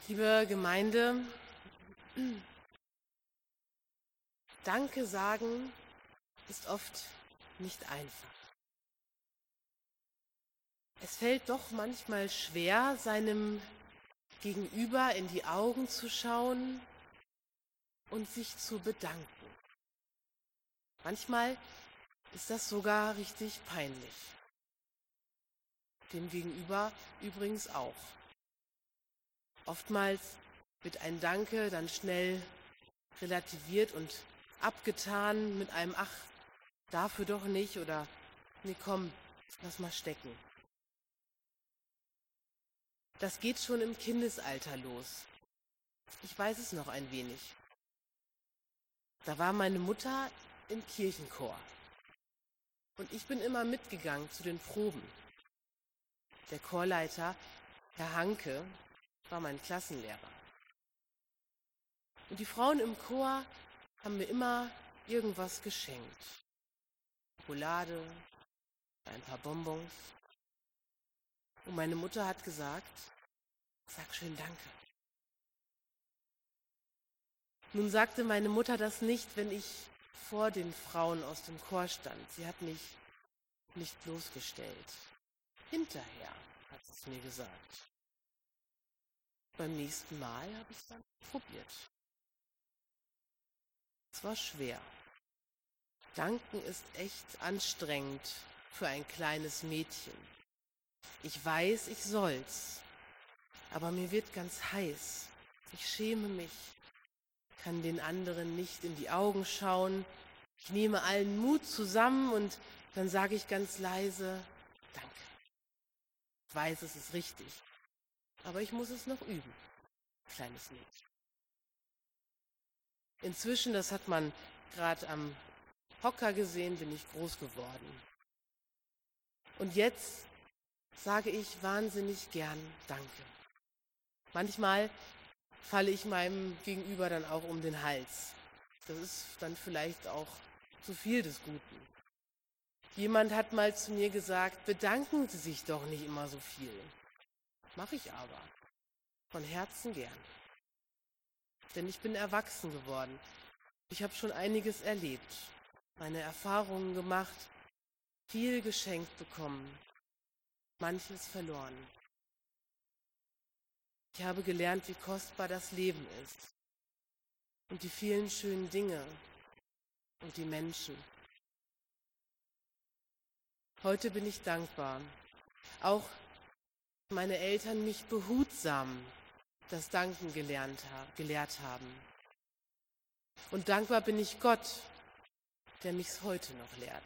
Liebe Gemeinde, Danke sagen ist oft nicht einfach. Es fällt doch manchmal schwer, seinem Gegenüber in die Augen zu schauen und sich zu bedanken. Manchmal ist das sogar richtig peinlich. Dem Gegenüber übrigens auch. Oftmals wird ein Danke dann schnell relativiert und abgetan mit einem Ach, dafür doch nicht oder nee, komm, lass mal stecken. Das geht schon im Kindesalter los. Ich weiß es noch ein wenig. Da war meine Mutter im Kirchenchor und ich bin immer mitgegangen zu den Proben. Der Chorleiter, Herr Hanke, war mein Klassenlehrer. Und die Frauen im Chor haben mir immer irgendwas geschenkt. Schokolade, ein paar Bonbons. Und meine Mutter hat gesagt, sag schön Danke. Nun sagte meine Mutter das nicht, wenn ich vor den Frauen aus dem Chor stand. Sie hat mich nicht bloßgestellt. Hinterher hat sie es mir gesagt. Beim nächsten Mal habe ich es dann probiert. Es war schwer. Danken ist echt anstrengend für ein kleines Mädchen. Ich weiß, ich soll's, aber mir wird ganz heiß. Ich schäme mich, kann den anderen nicht in die Augen schauen. Ich nehme allen Mut zusammen und dann sage ich ganz leise, Danke. Ich weiß, es ist richtig, aber ich muss es noch üben, kleines Mädchen. Inzwischen, das hat man gerade am Hocker gesehen, bin ich groß geworden. Und jetzt sage ich wahnsinnig gern Danke. Manchmal falle ich meinem Gegenüber dann auch um den Hals. Das ist dann vielleicht auch zu viel des Guten. Jemand hat mal zu mir gesagt, bedanken Sie sich doch nicht immer so viel. Mache ich aber. Von Herzen gern. Denn ich bin erwachsen geworden. Ich habe schon einiges erlebt, meine Erfahrungen gemacht, viel geschenkt bekommen, manches verloren. Ich habe gelernt, wie kostbar das Leben ist und die vielen schönen Dinge und die Menschen. Heute bin ich dankbar. Auch meine Eltern mich behutsam das Danken gelehrt haben. Und dankbar bin ich Gott, der mich's heute noch lehrt.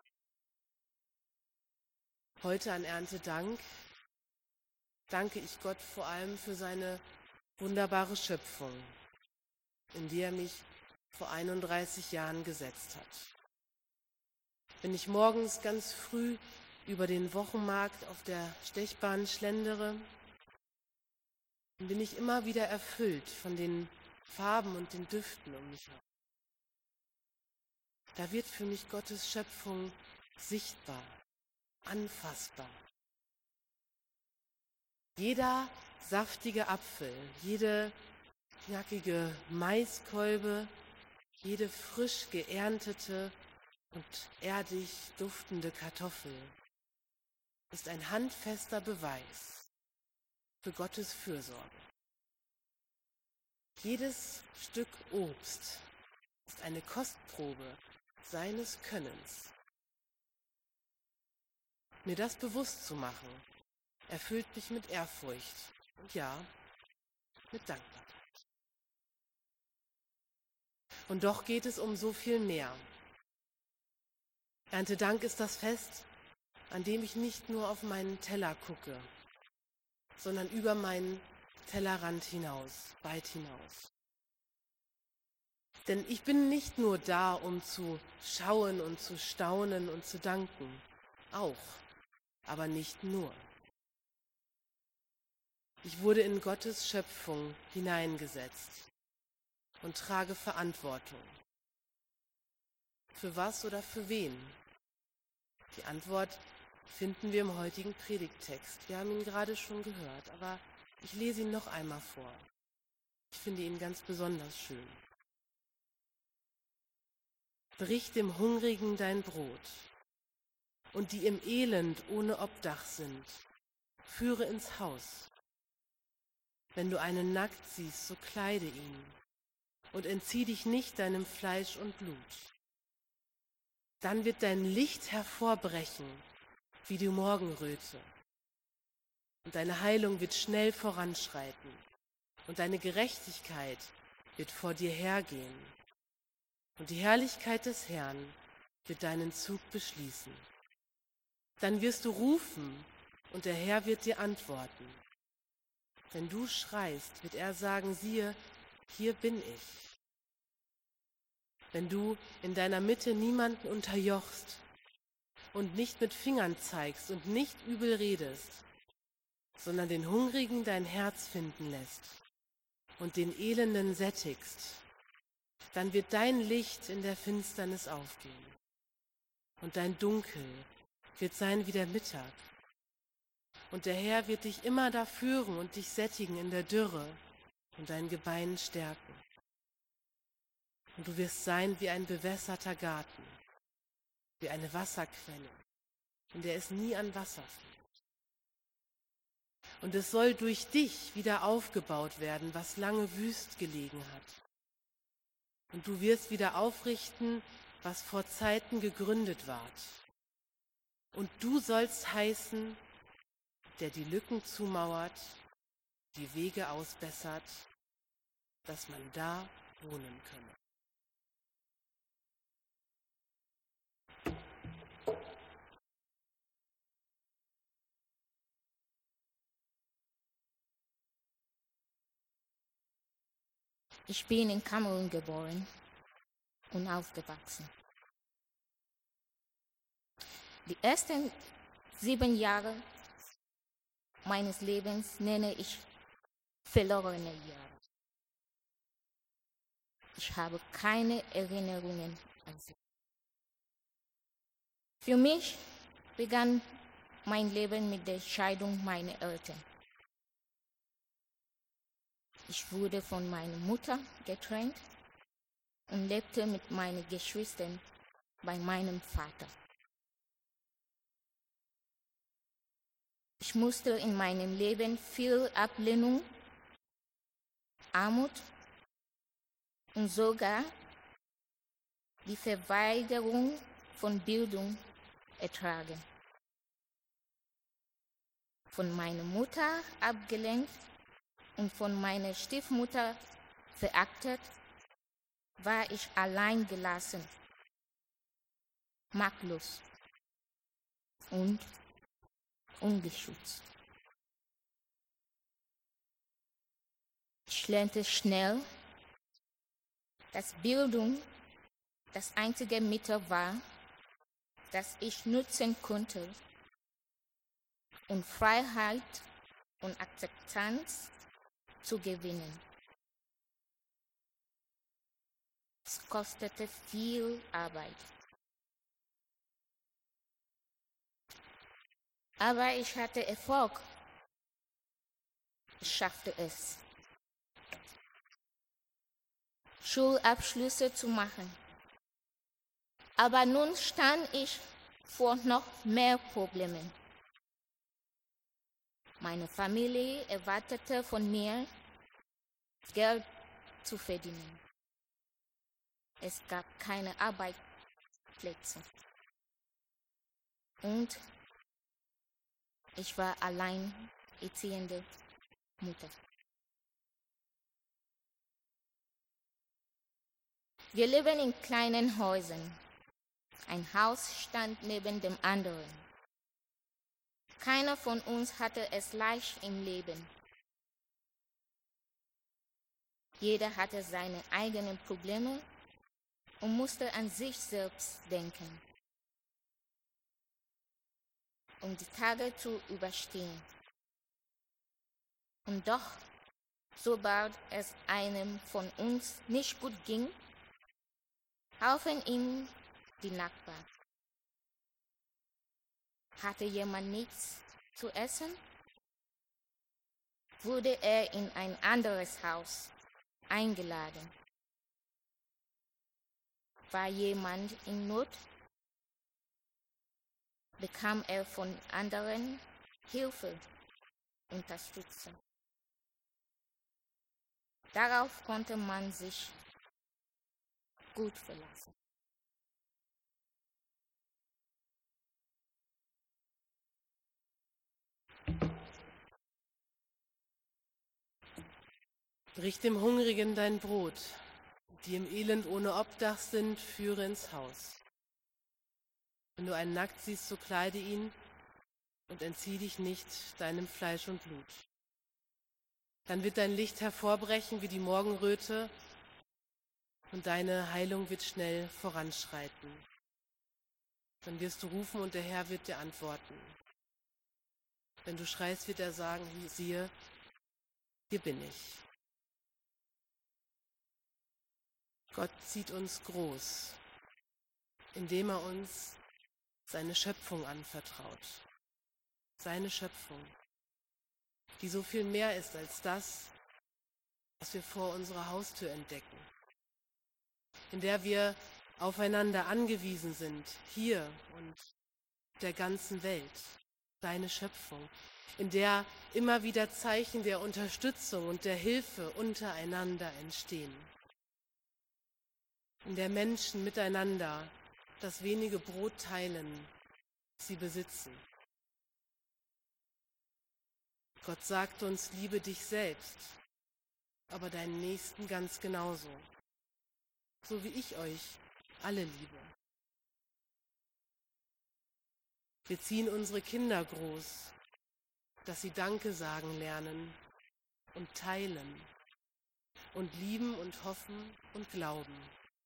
Heute an Erntedank danke ich Gott vor allem für seine wunderbare Schöpfung, in die er mich vor 31 Jahren gesetzt hat. Wenn ich morgens ganz früh über den Wochenmarkt auf der Stechbahn schlendere, dann bin ich immer wieder erfüllt von den Farben und den Düften um mich herum. Da wird für mich Gottes Schöpfung sichtbar, anfassbar. Jeder saftige Apfel, jede knackige Maiskolbe, jede frisch geerntete und erdig duftende Kartoffel ist ein handfester Beweis für Gottes Fürsorge. Jedes Stück Obst ist eine Kostprobe seines Könnens. Mir das bewusst zu machen, erfüllt mich mit Ehrfurcht und ja, mit Dankbarkeit. Und doch geht es um so viel mehr. Erntedank ist das Fest, an dem ich nicht nur auf meinen Teller gucke, sondern über meinen Tellerrand hinaus, weit hinaus. Denn ich bin nicht nur da, um zu schauen und zu staunen und zu danken, auch, aber nicht nur. Ich wurde in Gottes Schöpfung hineingesetzt und trage Verantwortung. Für was oder für wen? Die Antwort finden wir im heutigen Predigttext. Wir haben ihn gerade schon gehört, aber Ich lese ihn noch einmal vor. Ich finde ihn ganz besonders schön. Brich dem Hungrigen dein Brot, und die im Elend ohne Obdach sind, führe ins Haus. Wenn du einen nackt siehst, so kleide ihn, und entzieh dich nicht deinem Fleisch und Blut. Dann wird dein Licht hervorbrechen wie die Morgenröte, und deine Heilung wird schnell voranschreiten, und deine Gerechtigkeit wird vor dir hergehen, und die Herrlichkeit des Herrn wird deinen Zug beschließen. Dann wirst du rufen, und der Herr wird dir antworten. Wenn du schreist, wird er sagen, siehe, hier bin ich. Wenn du in deiner Mitte niemanden unterjochst und nicht mit Fingern zeigst und nicht übel redest, sondern den Hungrigen dein Herz finden lässt und den Elenden sättigst, dann wird dein Licht in der Finsternis aufgehen und dein Dunkel wird sein wie der Mittag. Und der Herr wird dich immer da führen und dich sättigen in der Dürre und dein Gebein stärken. Und du wirst sein wie ein bewässerter Garten, wie eine Wasserquelle, in der es nie an Wasser fehlt. Und es soll durch dich wieder aufgebaut werden, was lange wüst gelegen hat. Und du wirst wieder aufrichten, was vor Zeiten gegründet ward. Und du sollst heißen, der die Lücken zumauert, die Wege ausbessert, dass man da wohnen könne. Ich bin in Kamerun geboren und aufgewachsen. Die ersten 7 Jahre meines Lebens nenne ich verlorene Jahre. Ich habe keine Erinnerungen an sie. Für mich begann mein Leben mit der Scheidung meiner Eltern. Ich wurde von meiner Mutter getrennt und lebte mit meinen Geschwistern bei meinem Vater. Ich musste in meinem Leben viel Ablehnung, Armut und sogar die Verweigerung von Bildung ertragen. Von meiner Mutter abgelehnt und von meiner Stiefmutter verachtet, war ich allein gelassen, machtlos und ungeschützt. Ich lernte schnell, dass Bildung das einzige Mittel war, das ich nutzen konnte, um Freiheit und Akzeptanz zu gewinnen. Es kostete viel Arbeit. Aber ich hatte Erfolg. Ich schaffte es, Schulabschlüsse zu machen. Aber nun stand ich vor noch mehr Problemen. Meine Familie erwartete von mir, Geld zu verdienen. Es gab keine Arbeitsplätze. Und ich war alleinerziehende Mutter. Wir leben in kleinen Häusern. Ein Haus stand neben dem anderen. Keiner von uns hatte es leicht im Leben. Jeder hatte seine eigenen Probleme und musste an sich selbst denken, um die Tage zu überstehen. Und doch, sobald es einem von uns nicht gut ging, halfen ihm die Nachbarn. Hatte jemand nichts zu essen? wurde er in ein anderes Haus eingeladen. War jemand in Not, bekam er von anderen Hilfe, Unterstützung. Darauf konnte man sich gut verlassen. Brich dem Hungrigen dein Brot, die im Elend ohne Obdach sind, führe ins Haus. Wenn du einen nackt siehst, so kleide ihn und entzieh dich nicht deinem Fleisch und Blut. Dann wird dein Licht hervorbrechen wie die Morgenröte und deine Heilung wird schnell voranschreiten. Dann wirst du rufen und der Herr wird dir antworten. Wenn du schreist, wird er sagen, siehe, hier bin ich. Gott sieht uns groß, indem er uns seine Schöpfung anvertraut. Seine Schöpfung, die so viel mehr ist als das, was wir vor unserer Haustür entdecken. In der wir aufeinander angewiesen sind, hier und der ganzen Welt. Seine Schöpfung, in der immer wieder Zeichen der Unterstützung und der Hilfe untereinander entstehen. In der Menschen miteinander das wenige Brot teilen, das sie besitzen. Gott sagt uns, liebe dich selbst, aber deinen Nächsten ganz genauso, so wie ich euch alle liebe. Wir ziehen unsere Kinder groß, dass sie Danke sagen lernen und teilen und lieben und hoffen und glauben.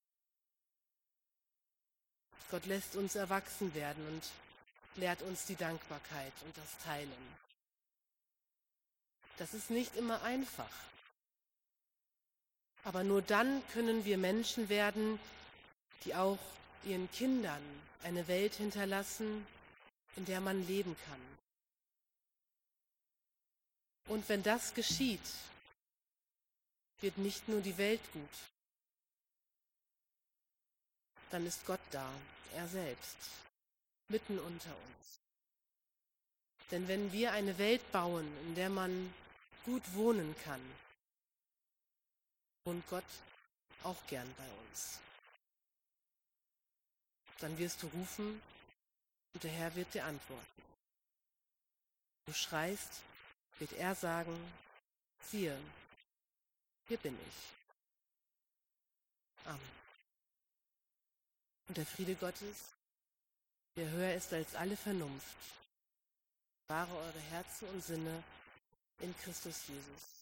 Gott lässt uns erwachsen werden und lehrt uns die Dankbarkeit und das Teilen. Das ist nicht immer einfach. Aber nur dann können wir Menschen werden, die auch ihren Kindern eine Welt hinterlassen, in der man leben kann. Und wenn das geschieht, wird nicht nur die Welt gut, dann ist Gott da, er selbst, mitten unter uns. Denn wenn wir eine Welt bauen, in der man gut wohnen kann, wohnt Gott auch gern bei uns. Dann wirst du rufen und der Herr wird dir antworten. Du schreist, wird er sagen, siehe, hier bin ich. Amen. Und der Friede Gottes, der höher ist als alle Vernunft, bewahre eure Herzen und Sinne in Christus Jesus.